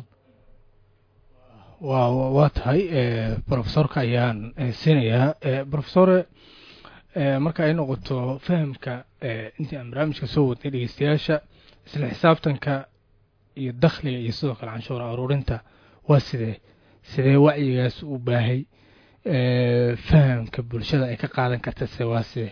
waa waa tahay professorka ayaan siinayaa professor marka ay noqoto fahamka intii aan barnaamijka soo wadnay dhageystayaasha isla xisaabtanka iyo dakhliga iyo sidoo kale canshuur ururinta waa sidee sidee wacyigaas u baahay fahamka bulshada ay ka qaadan karta se waa sidee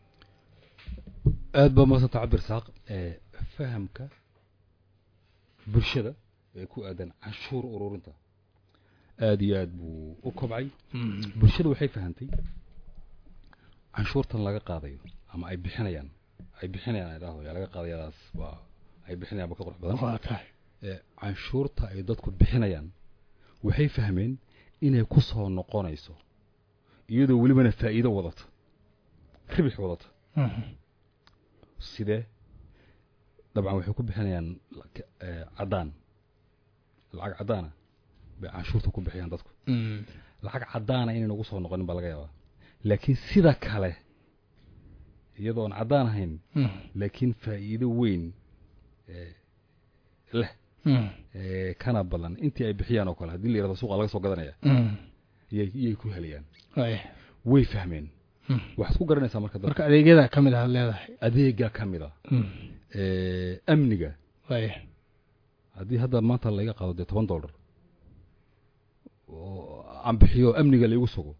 aad baa maasanta cabdirsaaq fahamka bulshada ee ku aadan canshuur ururinta aad iyo aad buu u kobcay bulshada waxay fahantay canshuurtan laga qaadayo ama ay bixinayaan ay bixinayaan idhaahdo yaa laga qaadayadaas waa ay bixinayaan ba ka qurux badan waa tahay canshuurta ay dadku bixinayaan waxay fahmeen inay ku soo noqonayso iyadoo welibana faa'iido wadata ribix wadata sidee dabcan waxay ku bixinayaan caddaan lacag caddaana bay canshuurta ku bixiyaan dadku lacag caddaana inay nagu soo noqonin baa laga yaabaa laakiin sida kale iyadoo aan caddaan ahayn laakiin faa'iido weyn leh kana badan intii ay bixiyaan oo kale haddii la yidhahdo suuqa laga soo gadanaya iyay ku helayaan way fahmeen waxaad ku garanaysaa marka marka adeegyada ka mid ah leedahay adeega ka mid ah amniga haddii hadda maanta laga qaado dee toban dollar oo aan bixiyo amniga laygu sugo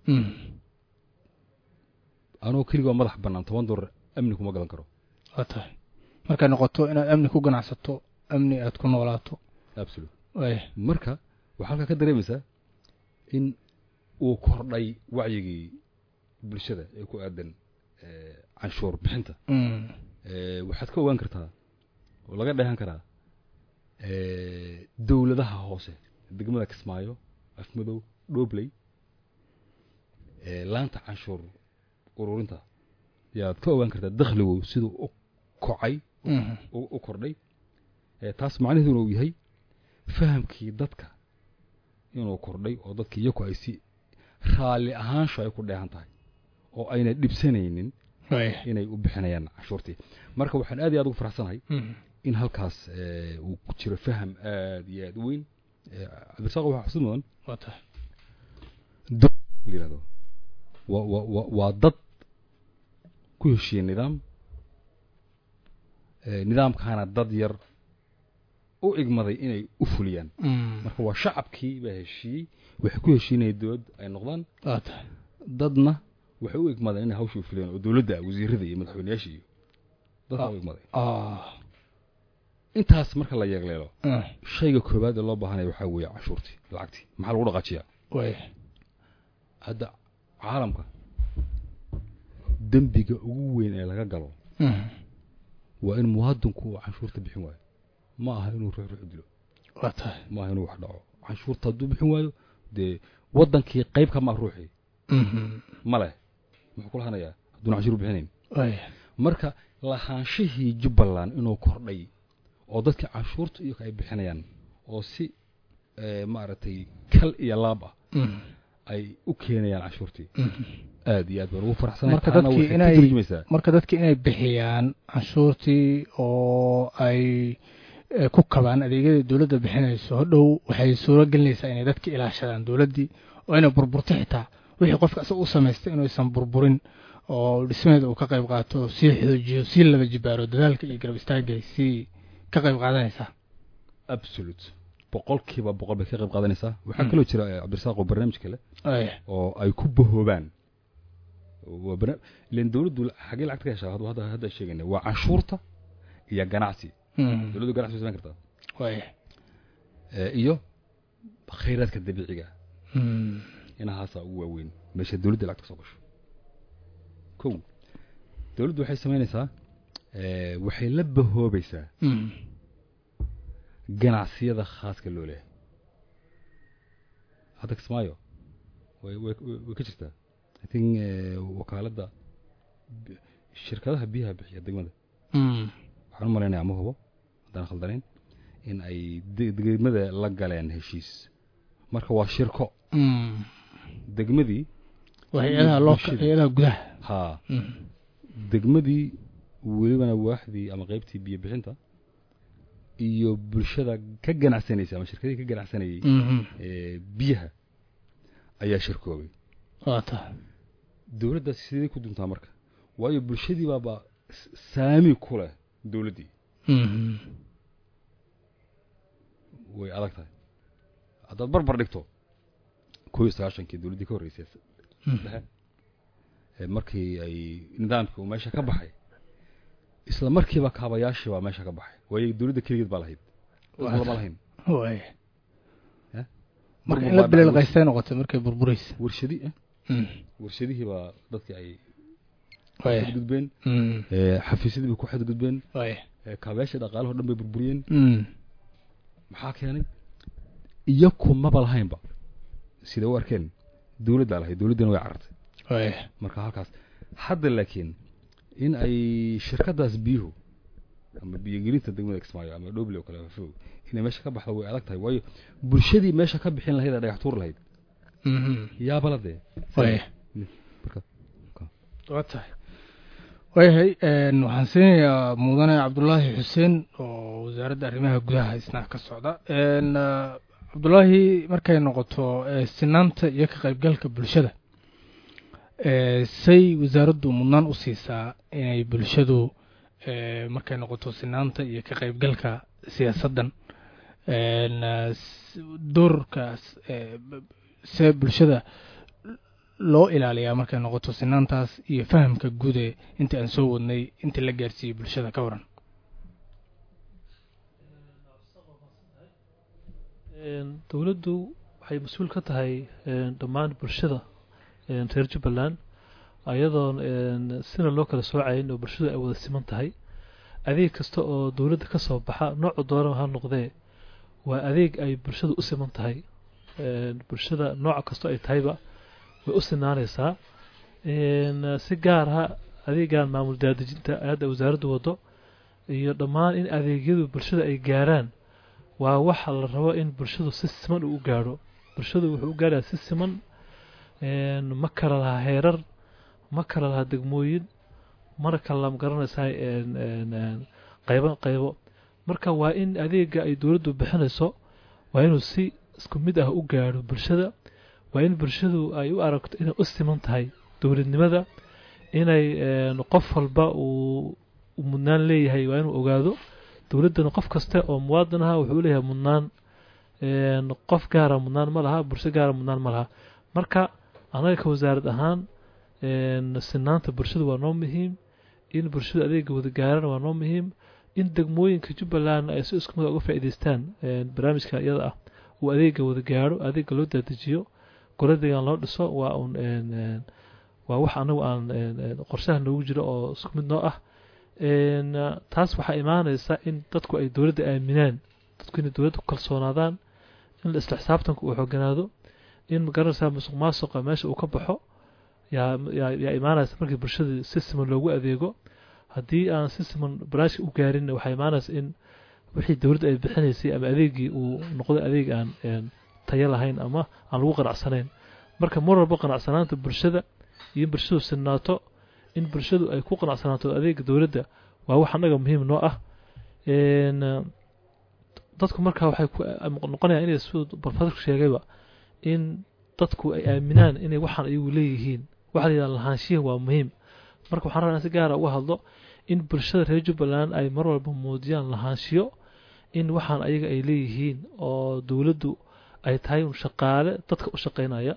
anoo keligoo madax bannaan toban dollar amni kuma gadan karo waa tahay markay noqoto inaad amni ku ganacsato amni aad ku noolaato absolute marka waxaa halkaa ka dareemaysaa in uu kordhay wacyigii bulshada ee ku aadan canshuur bixinta waxaad ka ogaan kartaa oo laga dheehan karaa dowladaha hoose degmada Kismaayo Afmadow Dhobley laanta canshuur ururinta yaad ka ogaan kartaa dakhligu siduu u kocay u kordhay taas macnaheedu uu yahay fahamkii dadka inuu kordhay oo dadkii iyagu ay si raali ahaansho ay ku dheehan tahay oo ayna dhibsanaynin inay u bixinayaan canshuurtii marka waxaan aad iyo aad ugu faraxsanahay in halkaas uu ku jiro faham aad iyo aad weyn cabdirasaaq waxa xusud mudan waa tahay lirado waa waa dad ku heshiiyey nidaam nidaamkaana dad yar u igmaday inay u fuliyaan marka waa shacabkii baa heshiiyey waxay ku heshiinayeen dowlad ay noqdaan waa tahay dadna waxay u igmadeen inay hawsha u fuliyaan oo dowladda wasiirada iyo madaxweynayaasha iyo dadka u igmaday intaas marka la yeegleelo shayga koobaad ee loo baahanaya waxaa weeye canshuurtii lacagtii maxaa lagu dhaqaajiyaa way hadda caalamka dembiga ugu weyn ee laga galo waa in muwaadinku uu canshuurta bixin waayo ma aha inuu ruux ruux dilo waa tahay ma aha inuu wax dhaco canshuurta hadduu bixin waayo dee waddankii qayb kama ruuxii ma leh muxuu ku lahanayaa hadduuna canshuur bixinayn marka lahaanshihii Jubbaland inuu kordhay oo dadka canshuurta iyo ay bixinayaan oo si maaragtay kal iyo laab ah ay u keenayaan canshuurtii aad iyo aad baan ugu faraxsanahay marka dadkii inay marka dadkii inay bixiyaan canshuurtii oo ay ku kabaan adeegyada dawladda bixinayso hadhow waxay suuro gelinaysaa inay dadka ilaashadaan dawladdii oo inay burburto xitaa wixii qofka asaga u samaystay inuu isan burburin oo dhismadeeda uu ka qayb qaato si xoojiyo si laba jibaaro dadaalka iyo garab istaagay si ka qayb qaadanaysaa absolute boqolkiiba boqol bay ka qayb qaadanaysaa waxaa kaloo jira cabdirasaaq oo barnaamij kale oo ay ku bahoobaan len dawladdu xagee lacagta ka heshaa hadda hadda sheegayna waa canshuurta iyo ganacsi dawladdu ganacsi samayn kartaa iyo khayraadka dabiiciga inahaasaa ugu waaweyn meesha dawladda lacagta kasoo gasho kow dawladdu waxay samaynaysaa waxay la bahoobaysaa ganacsiyada khaaska loo leeyahay hadda Kismaayo way way ka jirtaa I think wakaaladda shirkadaha biyaha bixiya degmada waxaan u maleynayaa ma hubo haddaan khaldanayn in ay degmada la galeen heshiis marka waa shirko degmadii waxyaalaha loo hay'adaha gudaha ha degmadii welibana waaxdii ama qaybtii biyo bixinta iyo bulshada ka ganacsanaysa ama shirkadii ka ganacsanayay ee biyaha ayaa shirkoobay waata dawladda sidii ku duntaa marka waayo bulshadii baaba saami ku leh dawladdii way adag tahay haddaad barbar dhigto kow iyo sagaashankii dawladdii ka horreysay markii ay nidaamkii uu meesha ka baxay isla markiiba kaabayaashii baa meesha ka baxay waayo dawladda keligeed baa lahayd lama lahayn way marka in la bilal qaystay noqotay markay burburaysa warshadi warshadihii baa dadkii ay way gudbeen ee xafiisyadii bay ku xad gudbeen way kaabayaashii dhaqaalaha dhan bay burburiyeen maxaa keenay iyo kuma balahaynba sida u arkeen dawladda lahayd dawladdana way carartay way marka halkaas hadda laakiin in ay shirkadaas biyuhu ama biyogelinta degmada Kismaayo ama Dhoble oo kale fog inay meesha ka baxdo way adag tahay waayo bulshadii meesha ka bixin lahayd dhagax tuur lahayd mhm yaa balade way marka wata way een waxaan siinayaa mudane Cabdullaahi Xuseen oo wasaaradda arrimaha gudaha isna ka socda een Cabdullaahi markay noqoto sinaanta iyo ka qaybgalka bulshada ee say wasaaraddu mudnaan u siisaa inay bulshadu ee markay noqoto sinaanta iyo ka qaybgalka siyaasaddan een doorkaas ee se bulshada loo ilaaliyaa markay noqoto sinaantaas iyo fahamka guud ee inta aan soo wadnay inta la gaarsiiyay bulshada ka waran een dawladdu waxay mas'uul ka tahay een dhammaan bulshada een reer Jubbaland ayadoo een sina loo kala soocayn oo bulshada ay wada siman tahay adeeg kasta oo dawladda ka soo baxa nooc dooro ha noqdee waa adeeg ay bulshada u siman tahay een bulshada nooc kasta ay tahayba way u sinaanaysaa een si gaar ah adeegan maamul daadejinta aada wasaaraddu wado iyo dhammaan in adeegyadu bulshada ay gaaraan waa waxa la rabo in bulshadu si siman u gaaro bulshadu wuxuu u gaaraa si siman een ma kala laha heerar ma kala laha degmooyin mar kala ma garanaysaa een een qaybo qaybo marka waa in adeega ay dawladdu bixinayso waa inuu si isku mid ah u gaaro bulshada waa in bulshadu ay u aragto inay u siman tahay dawladnimada inay een qof walba uu mudnaan leeyahay waa inuu ogaado dawladdan qof kasta oo muwaadin ah wuxuu leeyahay mudnaan een qof gaar ah mudnaan ma laha bulsho gaar ah mudnaan ma laha marka anaga ka wasaarad ahaan een sinaanta bulshada waa noo muhiim in bulshada adeega wada gaarana waa noo muhiim in degmooyinka Jubbaland ay si isku mid uga faa'iideystaan een barnaamijka iyada ah oo adeega wada gaaro adeega loo daadajiyo goladeegan loo dhiso waa un een waa wax anagu aan qorshaha noogu jiro oo isku mid noo ah een taas waxa imaanaysa in dadku ay dawladda aaminaan dadku in dawladda ku kalsoonaadaan in la isla xisaabtanku uu xooganaado in magaranaysa musuqmaasuqa meesha uu ka baxo yaa yaa imaanaysa markii bulshada si siman loogu adeego haddii aan si siman barnaamijka u gaarin waxa imaanaysa in wixii dawladda ay bixinaysay ama adeegii uu noqdo adeeg aan tayo lahayn ama aan lagu qanacsanayn marka mar walba qanacsanaanta bulshada iyo bulshadu sinaato in bulshadu ay ku qanacsanaato adeega dawladda waa wax anaga muhiim noo ah een dadku marka waxay ku noqonayaan inay soo barfadku sheegayba in dadku ay aaminaan inay waxaan ay leeyihiin waxa la yiraahdo lahaanshiya waa muhiim marka waxaan rabaa in si gaar ah uga hadlo in bulshada reer Jubbaland ay mar walba muujiyaan lahaanshiyo in waxaan ayaga ay leeyihiin oo dawladdu ay tahay un shaqaale dadka u shaqeynaya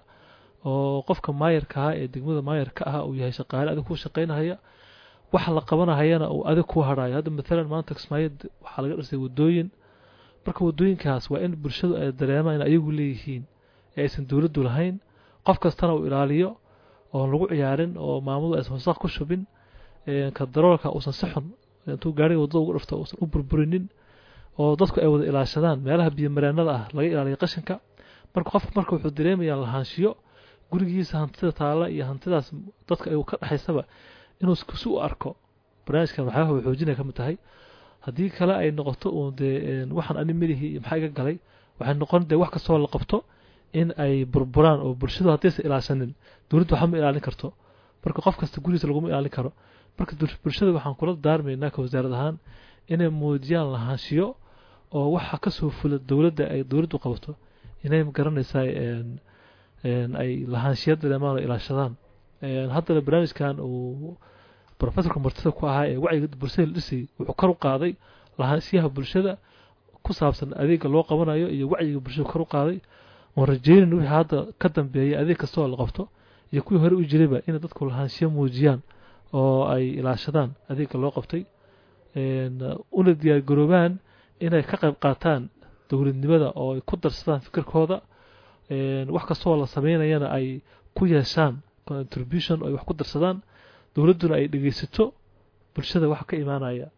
oo qofka maayarka ah ee degmada maayarka ah uu yahay shaqaale adag ku shaqeynaya waxa la qabanayana uu adag ku harayo hadda midalan maanta Kismaayo waxa laga dhisay wadooyin marka wadooyinkaas waa in bulshadu ay dareemaan in ayagu leeyihiin ee aysan dawladdu lahayn qof kastana uu ilaaliyo oo lagu ciyaarin oo maamulku aysan wasaq ku shubin ee ka daroolka uusan saxun intuu gaariga wadada ugu dhafto uusan u burburinin oo dadku ay wada ilaashadaan meelaha biyo mareennada ah laga ilaaliyo qashinka marka qofku marka wuxuu dareemayaa lahaanshiyo gurigiisa hantida taala iyo hantidaas dadka ay ka dhaxaysaba inuu isku soo arko barnaamijkan waxa uu xoojinaya kamid tahay haddii kale ay noqoto oo de waxaan ani mirihi maxay ka galay waxay noqon de wax kasta oo la qabto in ay burburaan oo bulshadu hadaysan ilaashanin dawladdu waxa ma ilaalin karto marka qof kasta gurigiisa lagu ilaalin karo marka bulshada waxaan kula daarmeynaa ka wasaarad ahaan inay muujiyaan lahaanshiyo oo waxa ka soo fula dawladda ay dawladdu qabato inay garanaysaa een een ay lahaanshiyada dareemaan ilaashadaan een hadda barnaamijkan uu professorka martida ku ahaa ee wacyiga bulshada dhisay wuxuu kor u qaaday lahaanshiyaha bulshada ku saabsan adeega loo qabanayo iyo wacyiga bulshada kor u qaaday oo rajeynayno wixii hadda ka dambeeyay adeeg kasta oo la qabto iyo kuwii hore u jirayba in dadku lahaanshiyo muujiyaan oo ay ilaashadaan adeega loo qabtay een una diyaar garoobaan inay ka qayb qaataan dawladnimada oo ay ku darsadaan fikirkooda een wax kasta oo la sameynayana ay ku yeeshaan contribution oo ay wax ku darsadaan dawladduna ay dhageysato bulshada waxa ka imaanaya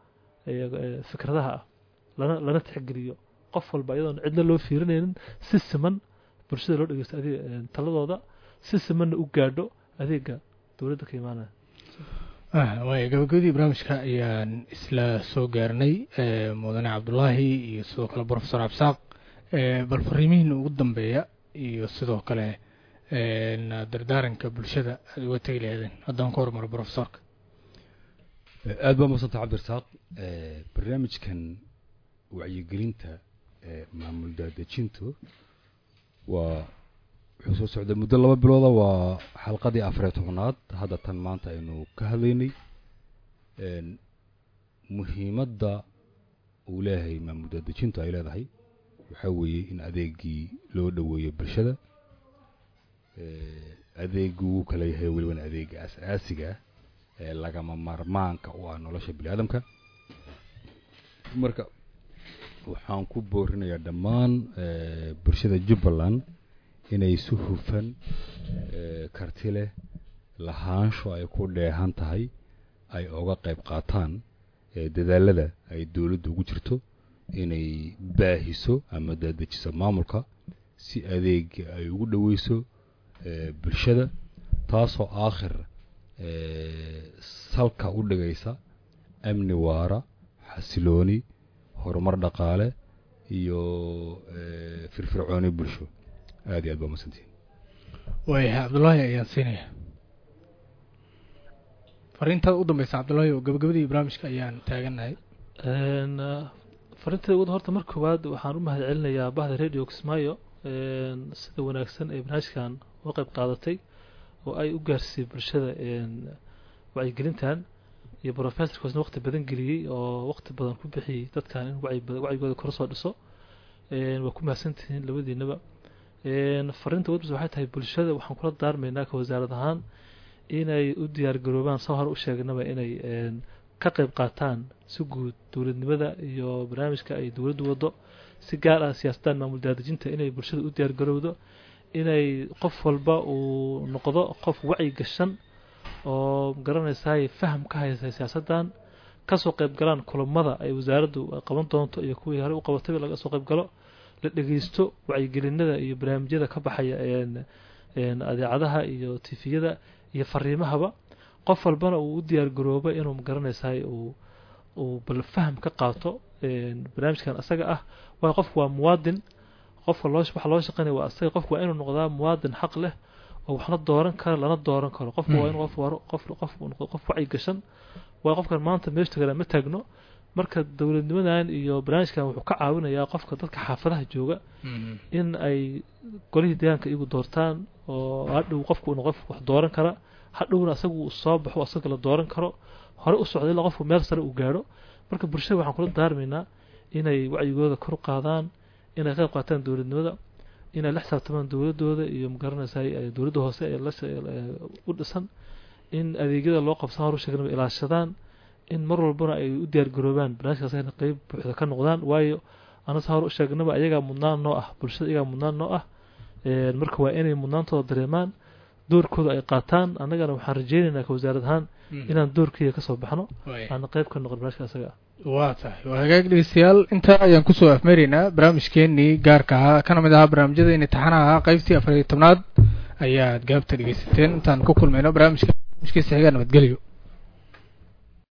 ee fikradaha lana lana tixgeliyo qof walba iyadoo cidna loo fiirinaynin si siman bulshada loo dhageysto adeeg taladooda si siman u gaadho adeega dawladda ka imaanaya ah way gabagabadii barnaamijka ayaan isla soo gaarnay ee mudane Cabdullaahi iyo sidoo kale Professor Absaaq ee bal fariimihiina ugu dambeeya iyo sidoo kale ee dardaaranka bulshada ay uga tagi lahaydeen haddaan ka hormaro professorka aad baa mahadsantahay Cabdirasaaq ee barnaamijkan wacyigelinta ee maamul daadejintu waa wuxuu soo socday muddo laba bilooda waa xalqadii afar iyo tobnaad hadda tan maanta aynu ka hadlaynay een muhiimadda uu leeyahay maamul daadejintu ay leedahay waxa weeye in adeegii loo dhaweeyo bulshada ee adeegu kale yahay waliba adeeg asaasiga ee lagama maarmaanka u ah nolosha bini'aadamka marka waxaan ku boorinayaa dhammaan ee bulshada Jubbaland inay si hufan ee karti leh lahaansho ay ku dheehan tahay ay uga qayb qaataan ee dadaalada ay dawladdu ugu jirto inay baahiso ama dadejiso maamulka si adeeg ay ugu dhaweyso ee bulshada taasoo aakhir ee salka u dhigaysa amni waara xasilooni horumar dhaqaale iyo ee firfircooni bulsho aad iyo aad baa mahadsantihiin way Cabdullaahi ayaan siinaya fariinta u dambaysa Cabdullaahi oo gabagabadii barnaamijka ayaan taaganahay een fariinta ugu horta marka koowaad waxaan u mahad celinayaa bahda radio Kismaayo een sida wanaagsan ee barnaamijkan uga qayb qaadatay oo ay u gaarsiisay bulshada een wacyigelintan iyo professorka oo waqti badan geliyay oo waqti badan ku bixiyay dadkan in wacyigooda kor soo dhiso een waa ku mahadsantihiin labadiinaba een fariinta wadbas waxay tahay bulshada waxaan kula daarmeynaa ka wasaarad ahaan inay u diyaar garoobaan soo hor u sheegnaba inay een ka qayb qaataan si guud dawladnimada iyo barnaamijka ay dawladdu wado si gaar ah siyaasadda maamul daadejinta inay bulshada u diyaar garowdo inay qof walba uu noqdo qof wacyi gashan oo garanaysaa faham ka haysta siyaasaddan ka soo qayb galaan kulamada ay wasaaraddu qaban doonto iyo kuwii hore u qabatay laga soo qayb galo la dhageysto wacyigelinada iyo barnaamijyada ka baxaya een een adeecadaha iyo T V-yada iyo fariimahaba qof walbana uu u diyaar garoobo inuu garanaysaa uu uu bal faham ka qaato een barnaamijkan asaga ah waa qof waa muwaadin qofka loo waxa loo shaqeynaa waa asaga qof waa inuu noqdaa muwaadin xaq leh oo waxna dooran karo lana dooran karo qofka waa inuu qof waro qof qof qof wacyi gashan waa qofkan maanta meesha tagana ma taagno marka dawladnimadan iyo barnaamijkan wuxuu ka caawinayaa qofka dadka xaafadaha jooga in ay golihii deegaanka iyagu doortaan oo hadhow qofku uu qof wax dooran kara hadhowna asagu uu soo baxo asaga la dooran karo hore u socday la qofku meel sare u gaaro marka bulshada waxaan kula daarmeynaa inay wacyigooda kor u qaadaan inay qayb qaataan dawladnimada inay la xisaabtamaan dawladooda iyo magaranaysaa ay dawladda hoose ay la u dhisan in adeegyada loo qabsan hor u sheegnaba ilaashadaan in mar walbana ay u diyaar garoobaan barnaamijkaas ay qayb buuxda ka noqdaan waayo ana hor u sheegnaba ayaga mudnaan noo ah bulshada ayaga mudnaan noo ah ee marka waa inay mudnaantooda dareemaan doorkooda ay qaataan annagana waxaan rajeynaynaa ka wasaarad ahaan inaan doorkooda ka soo baxno aan qayb ka noqon barnaamijka asaga waa tahay waa hagaag dhegeystayaal intaa ayaan kusoo afmeeraynaa barnaamijkeenii gaarka ahaa kana mid ahaa barnaamijyada imtixaanaha ahaa qaybtii afar iyo tobnaad ayaad gaabta dhegeysateen intaan ku kulmayno barnaamijka barnaamijkiisa xiga nabadgelyo